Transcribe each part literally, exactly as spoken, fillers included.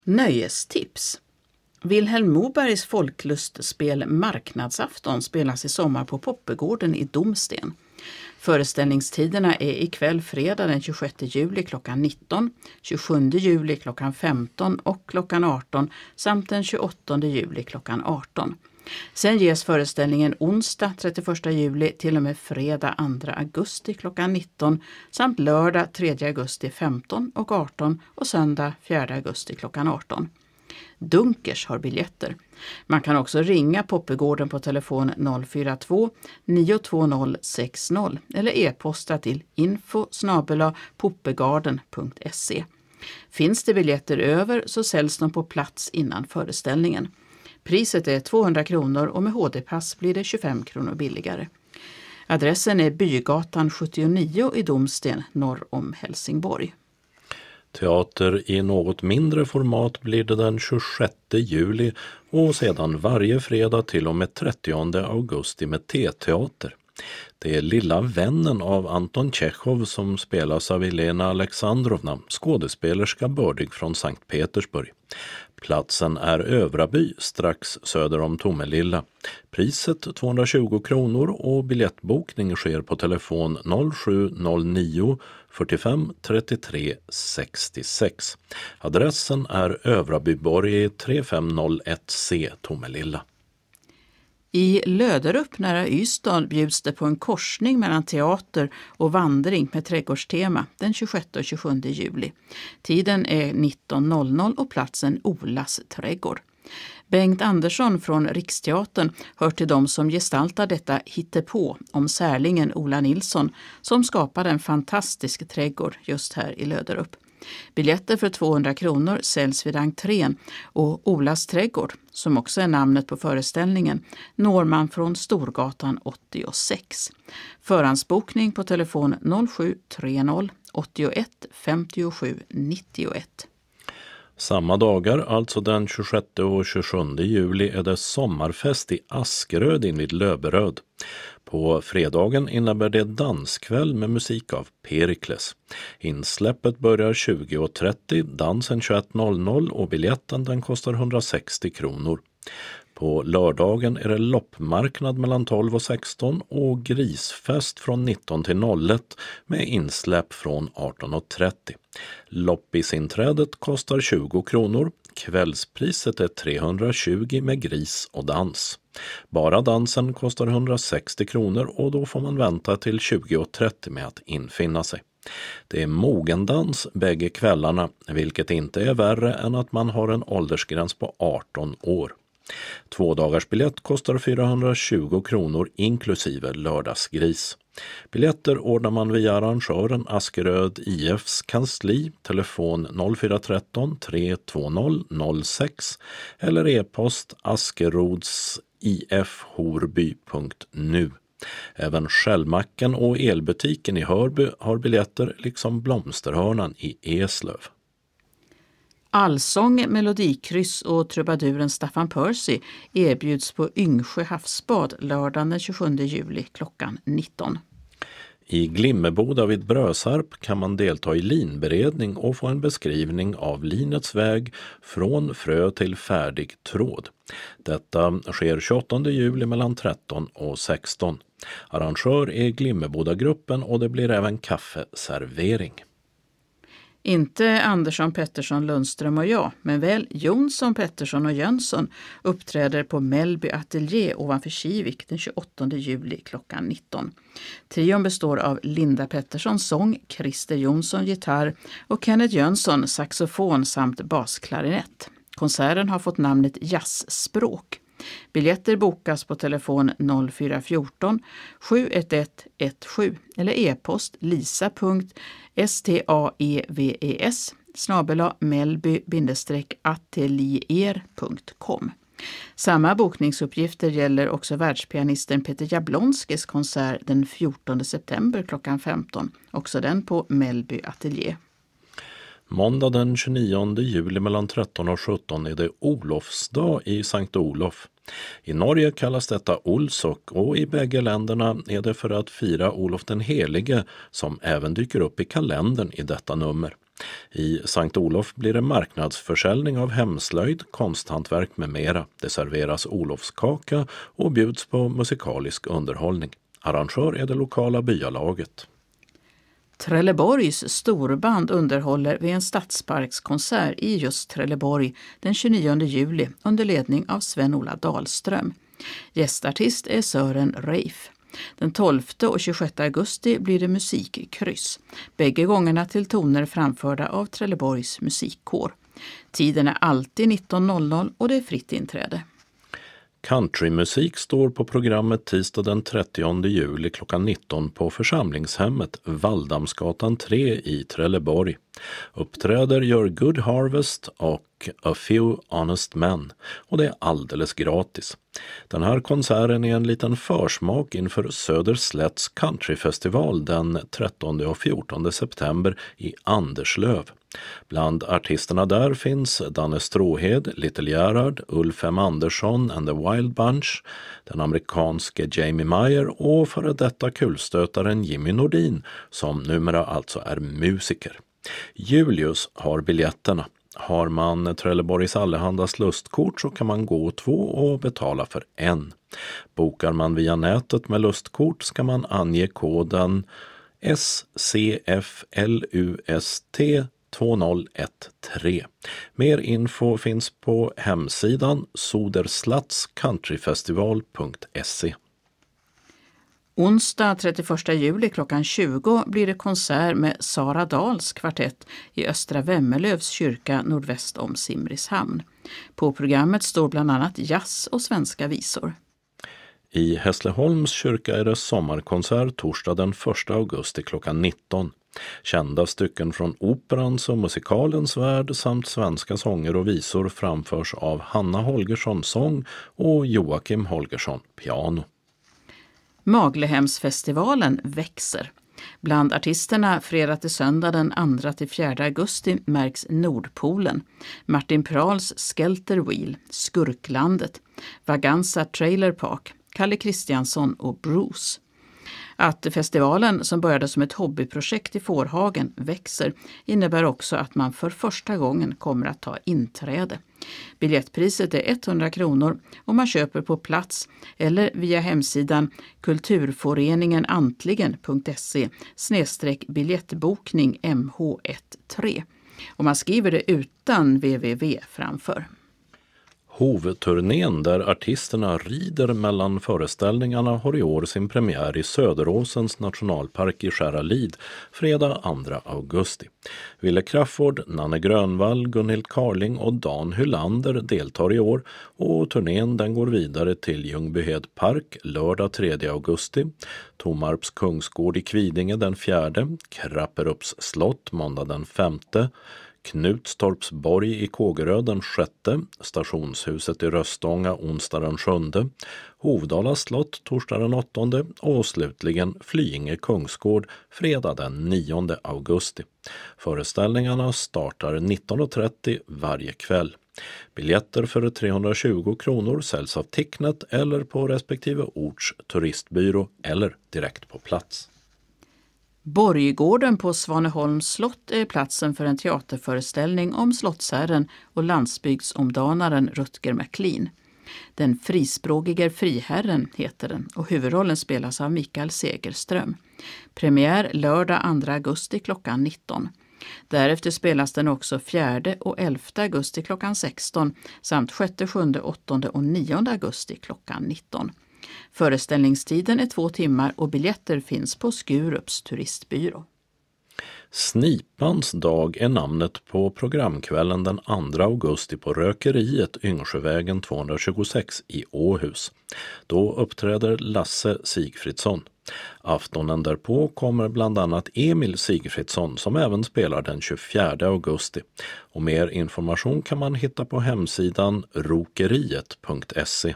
Nöjestips. Vilhelm Mobergs folklustspel Marknadsafton spelas i sommar på Poppegården i Domsten. Föreställningstiderna är ikväll fredag den tjugosjätte juli klockan nitton, tjugosjunde juli klockan femton och klockan arton samt den tjugoåttonde juli klockan arton. Sen ges föreställningen onsdag trettioförsta juli till och med fredag andra augusti klockan nitton samt lördag tredje augusti femton och arton och söndag fjärde augusti klockan arton. Dunkers har biljetter. Man kan också ringa Poppegården på telefon noll fyra två nio två noll sex noll eller e-posta till info snabel-a poppegarden punkt se. Finns det biljetter över så säljs de på plats innan föreställningen. Priset är tvåhundra kronor och med H D-pass blir det tjugofem kronor billigare. Adressen är Bygatan sjuttionio i Domsten norr om Helsingborg. Teater i något mindre format blir det den tjugosjätte juli och sedan varje fredag till och med trettionde augusti med T-teater. Det är Lilla vännen av Anton Tjechov som spelas av Elena Alexandrovna, skådespelerska bördig från Sankt Petersburg. Platsen är Övraby, strax söder om Tomelilla. Priset tvåhundratjugo kronor och biljettbokning sker på telefon noll sju noll nio fyrtiofem trettiotre sextiosex. Adressen är Övrabyborg tre fem noll ett C, Tomelilla. I Löderup nära Ystad bjuds det på en korsning mellan teater och vandring med trädgårdstema den tjugosjätte och tjugosjunde juli. Tiden är nitton noll noll och platsen Olas trädgård. Bengt Andersson från Riksteatern hör till dem som gestaltar detta hittepå om särlingen Ola Nilsson som skapade en fantastisk trädgård just här i Löderup. Biljetter för tvåhundra kronor säljs vid entrén och Olas trädgård, som också är namnet på föreställningen, når man från Storgatan åttiosex. Förhandsbokning på telefon noll sju tre noll åttioett femtiosju nittioett. Samma dagar, alltså den tjugosjätte och tjugosjunde juli, är det sommarfest i Askeröd invid Löberöd. På fredagen innebär det danskväll med musik av Perikles. Insläppet börjar tjugo och trettio, dansen tjugoett noll noll och biljetten den kostar hundrasextio kronor. På lördagen är det loppmarknad mellan tolv och sexton och grisfest från nitton till noll ett med insläpp från arton och trettio. Loppisinträdet kostar tjugo kronor. Kvällspriset är trehundratjugo med gris och dans. Bara dansen kostar hundrasextio kronor och då får man vänta till tjugo och trettio med att infinna sig. Det är mogendans bägge kvällarna, vilket inte är värre än att man har en åldersgräns på arton år. Två dagars biljett kostar fyrahundratjugo kronor inklusive lördagsgris. Biljetter ordnar man via arrangören Askeröd I F:s kansli, telefon noll fyra ett tre tre två noll noll sex eller e-post askerodsifhorby punkt nu. Även Skällmacken och elbutiken i Hörby har biljetter liksom Blomsterhörnan i Eslöv. Allsång, melodikryss och trubaduren Staffan Percy erbjuds på Yngsjö havsbad lördagen den tjugosjunde juli klockan nitton. I Glimmeboda vid Brösarp kan man delta i linberedning och få en beskrivning av linets väg från frö till färdig tråd. Detta sker tjugoåttonde juli mellan tretton och sexton. Arrangör är Glimmeboda-gruppen och det blir även kaffeservering. Inte Andersson, Pettersson, Lundström och jag, men väl Jonsson, Pettersson och Jönsson uppträder på Mellby Atelier ovanför Kivik den tjugoåttonde juli klockan nitton. Trion består av Linda Pettersson sång, Christer Jonsson gitarr och Kenneth Jönsson saxofon samt basklarinett. Konserten har fått namnet Jazzspråk. Biljetter bokas på telefon noll fyra ett fyra sju ett ett ett sju eller e-post lisa punkt staeves snabel-a mellby atelier punkt com. Samma bokningsuppgifter gäller också världspianisten Peter Jablonskis konsert den fjortonde september klockan femton, också den på Mellby Atelier. Måndag den tjugonionde juli mellan tretton och sjutton är det Olofsdag i Sankt Olof. I Norge kallas detta Olsok och i bägge länderna är det för att fira Olof den helige som även dyker upp i kalendern i detta nummer. I Sankt Olof blir det marknadsförsäljning av hemslöjd, konsthantverk med mera. Det serveras olofskaka och bjuds på musikalisk underhållning. Arrangör är det lokala byalaget. Trelleborgs storband underhåller vid en stadsparkskonsert i just Trelleborg den tjugonionde juli under ledning av Sven-Ola Dahlström. Gästartist är Sören Reif. Den tolfte och tjugosjätte augusti blir det musikkryss. Bägge gångerna till toner framförda av Trelleborgs musikkår. Tiden är alltid nitton noll noll och det är fritt inträde. Countrymusik står på programmet tisdag den trettionde juli klockan nitton på församlingshemmet Valldamsgatan tre i Trelleborg. Uppträder gör Good Harvest och A Few Honest Men och det är alldeles gratis. Den här konserten är en liten försmak inför Söderslätts countryfestival den trettonde och fjortonde september i Anderslöv. Bland artisterna där finns Danne Stråhed, Little Gerhard, Ulf M. Andersson and the Wild Bunch, den amerikanske Jamie Meyer och före detta kulstötaren Jimmy Nordin som numera alltså är musiker. Julius har biljetterna. Har man Trelleborgs Allehandas lustkort så kan man gå två och betala för en. Bokar man via nätet med lustkort ska man ange koden S C F L U S T två noll ett tre. Mer info finns på hemsidan soderslattscountryfestival punkt se. Onsdag trettioförsta juli klockan tjugo blir det konsert med Sara Dahls kvartett i Östra Vemmelövs kyrka nordväst om Simrishamn. På programmet står bland annat jazz och svenska visor. I Hässleholms kyrka är det sommarkonsert torsdag den första augusti klockan nitton. Kända stycken från operans och musikalens värld samt svenska sånger och visor framförs av Hanna Holgersson sång och Joakim Holgersson piano. Maglehemsfestivalen växer. Bland artisterna fredag till söndag den andra till fjärde augusti märks Nordpolen, Martin Prahls Skelter Wheel, Skurklandet, Vaganza Trailer Park, Kalle Kristiansson och Bruce. Att festivalen, som började som ett hobbyprojekt i Fårhagen, växer innebär också att man för första gången kommer att ta inträde. Biljettpriset är hundra kronor och man köper på plats eller via hemsidan kulturforeningen antligen punkt se snedstreck biljettbokning M H trton och man skriver det utan www framför. Hovturnén där artisterna rider mellan föreställningarna har i år sin premiär i Söderåsens nationalpark i Skäralid fredag andra augusti. Ville Crafoord, Nanne Grönvall, Gunhild Carling och Dan Hylander deltar i år och turnén den går vidare till Ljungbyhed park lördag tredje augusti, Tomarps Kungsgård i Kvidinge den fjärde, Krapperups slott måndag den femte, Knutstorps borg i Kågerö den sjätte, Stationshuset i Röstånga onsdag den sjunde, Hovdala slott torsdag den åttonde och slutligen Flyinge Kungsgård fredag den nionde augusti. Föreställningarna startar nitton trettio varje kväll. Biljetter för trehundratjugo kronor säljs av Ticknet eller på respektive orts turistbyrå eller direkt på plats. Borggården på Svaneholms slott är platsen för en teaterföreställning om slottsherren och landsbygdsomdanaren Rutger Maclean. Den frispråkiger friherren heter den och huvudrollen spelas av Mikael Segerström. Premiär lördag andra augusti klockan nitton. Därefter spelas den också fjärde och elfte augusti klockan sexton samt sjätte, sjunde, åttonde och nionde augusti klockan nitton. Föreställningstiden är två timmar och biljetter finns på Skurups turistbyrå. Snipans dag är namnet på programkvällen den andra augusti på Rökeriet Yngsjövägen tvåhundratjugosex i Åhus. Då uppträder Lasse Sigfridsson. Aftonen därpå kommer bland annat Emil Sigfridsson som även spelar den tjugofjärde augusti. Och mer information kan man hitta på hemsidan rokeriet punkt se.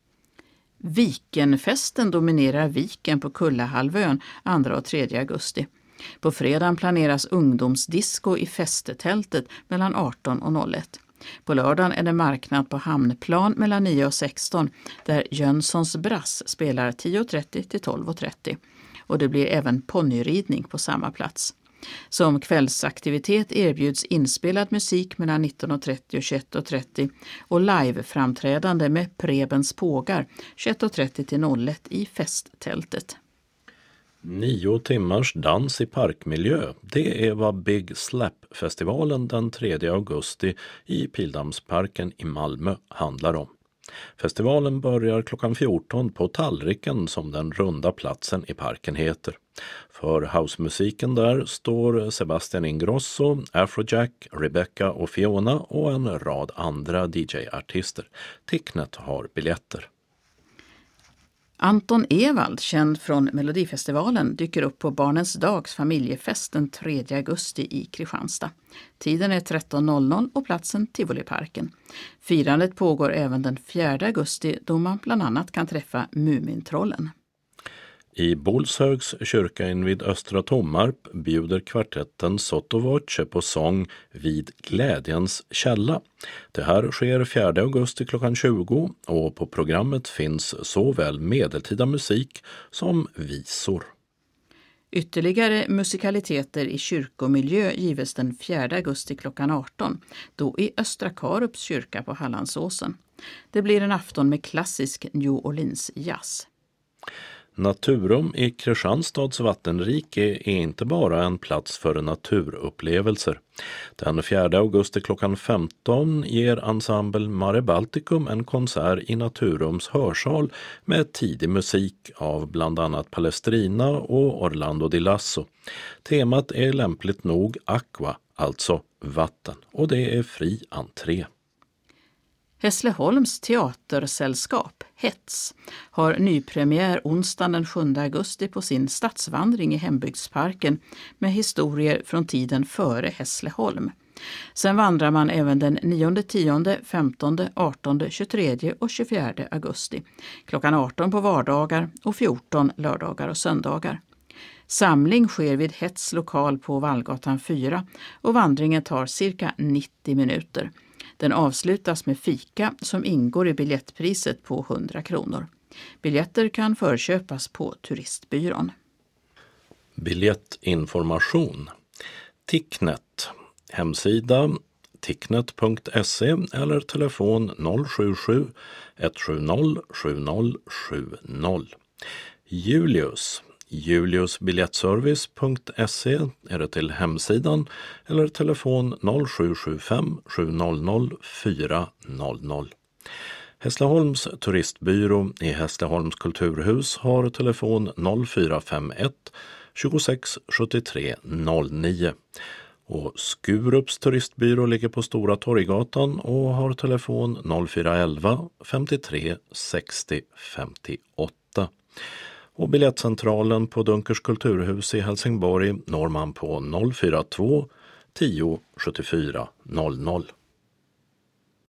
Vikenfesten dominerar Viken på Kullahalvön andra och tredje augusti. På fredagen planeras ungdomsdisco i festetältet mellan arton och noll ett. På lördagen är det marknad på Hamnplan mellan nio och sexton där Jönssons Brass spelar tio trettio till tolv trettio. Och det blir även ponnyridning på samma plats. Som kvällsaktivitet erbjuds inspelad musik mellan nitton och trettio och tjugoett och trettio och liveframträdande med Prebens pågar tjugoett och trettio till noll ett i festtältet. Nio timmars dans i parkmiljö, det är vad Big Slap-festivalen den tredje augusti i Pildammsparken i Malmö handlar om. Festivalen börjar klockan fjorton på Tallriken som den runda platsen i parken heter. För housemusiken där står Sebastian Ingrosso, Afrojack, Rebecca och Fiona och en rad andra D J-artister. Ticknet har biljetter. Anton Ewald, känd från Melodifestivalen, dyker upp på Barnens dags familjefest den tredje augusti i Kristianstad. Tiden är tretton noll noll och platsen Tivoliparken. Firandet pågår även den fjärde augusti då man bland annat kan träffa Mumintrollen. I Bolshögs kyrka invid Östra Tommarp bjuder kvartetten Sotto Voce på sång vid Glädjens källa. Det här sker fjärde augusti klockan tjugo och på programmet finns såväl medeltida musik som visor. Ytterligare musikaliteter i kyrkomiljö gives den fjärde augusti klockan arton, då i Östra Karups kyrka på Hallandsåsen. Det blir en afton med klassisk New Orleans jazz. Naturum i Kristianstads vattenrike är inte bara en plats för naturupplevelser. Den fjärde augusti klockan femton ger ensemble Mare Balticum en konsert i Naturums hörsal med tidig musik av bland annat Palestrina och Orlando Di Lasso. Temat är lämpligt nog aqua, alltså vatten, och det är fri entré. Hässleholms teatersällskap, Hets, har nypremiär onsdagen den sjunde augusti på sin stadsvandring i Hembygdsparken med historier från tiden före Hässleholm. Sen vandrar man även den nionde, tionde, femtonde, artonde, tjugotredje och tjugofjärde augusti. Klockan arton på vardagar och fjorton lördagar och söndagar. Samling sker vid Hets lokal på Vallgatan fyra och vandringen tar cirka nittio minuter. Den avslutas med fika som ingår i biljettpriset på hundra kronor. Biljetter kan förköpas på turistbyrån. Biljettinformation. Ticknet. Hemsida ticknet punkt se eller telefon noll sju sju ett sju noll sju noll sju noll. Julius. juliusbiljettservice punkt se är det till hemsidan eller telefon noll sju sju fem sju noll noll fyra noll noll. Hässleholms turistbyrå i Hässleholms kulturhus har telefon noll fyra fem ett tjugosex sjuttiotre noll nio. Och Skurups turistbyrå ligger på Stora Torggatan och har telefon noll fyra elva femtiotre sextio femtioåtta. Och biljettcentralen på Dunkers kulturhus i Helsingborg når man på noll fyra två tio sjuttiofyra noll noll.